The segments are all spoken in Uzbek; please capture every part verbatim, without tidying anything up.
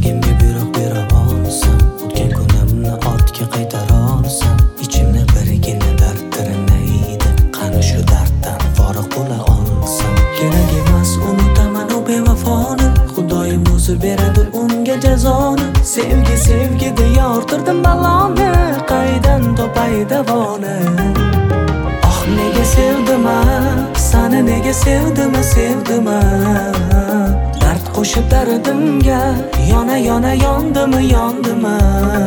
yuragimga buyruq bera olsam, o'tgan kunimni ortga qaytara olsam, ichimni birgina dard tirinaydi. Qani shu darddan forig' bo'la olsam, kerak emas unutaman u bevafoni, Xudoyim o'zi beradi unga jazoni. Sevgi sevgi deya orttirdim baloni, qaydan topay davoni? Oh nega sevdim a, sani nega sevdim a, sevdim a. Dard qo'shib dardimga, yona yona yondim yondim a.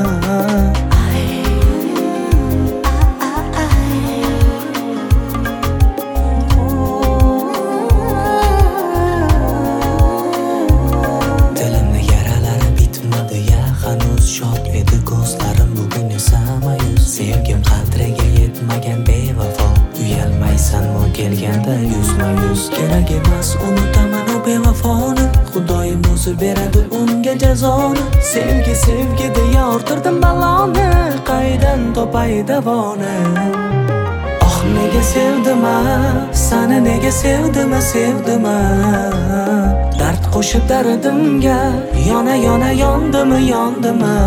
Dilimni yaralari bitmadi ya, hanuz shod edi ko'zlarim, bugun esa mayus. Sevgim qadriga yetmagan bevafo, uyalmaysanmi kelganda yuzma yuz? Kerak emas unutaman u bevafoni, Xudoyim o'zi beradi unga jazoni. Sevgi sevgi deya orttirdim baloni, qaydan topay davoni? Oh nega sevdim a, sani nega sevdim a, sevdim a. Dard qo'shib dardimga, yona yona yondim yondim a.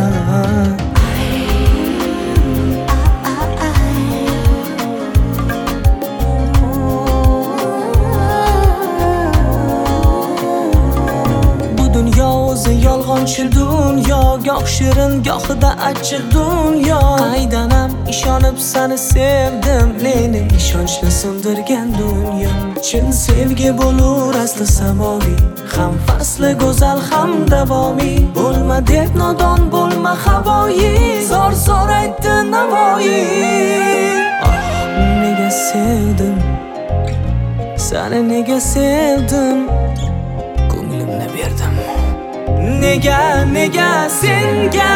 Yolg'onchi dunyo, goh shirin gohida achchiq dunyo. Qaydanam ishonib sani sevdim, meni ishonchni sindirgan dunyo. Chin sevgi bo'lur asli samoviy, ham fasli go'zal ham davomiy. Bo'lma deb nodon, bo'lma havoyi, zor zor aytdi Navoiy. Oh nega sevdim, sani nega sevdim, ko'nglimni berdim. Nega, nega senga?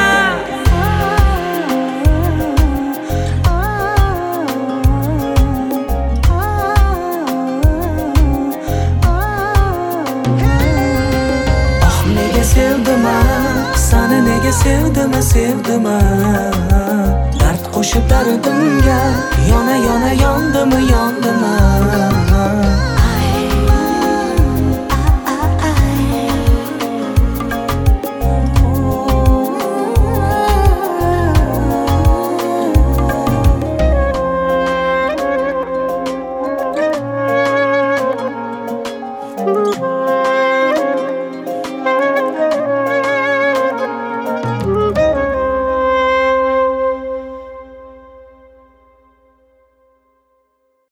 Oh nega sevdim a, sani nega sevdim a, sevdim a. Dard qo'shib dardimga, yona yona yondim yondim a.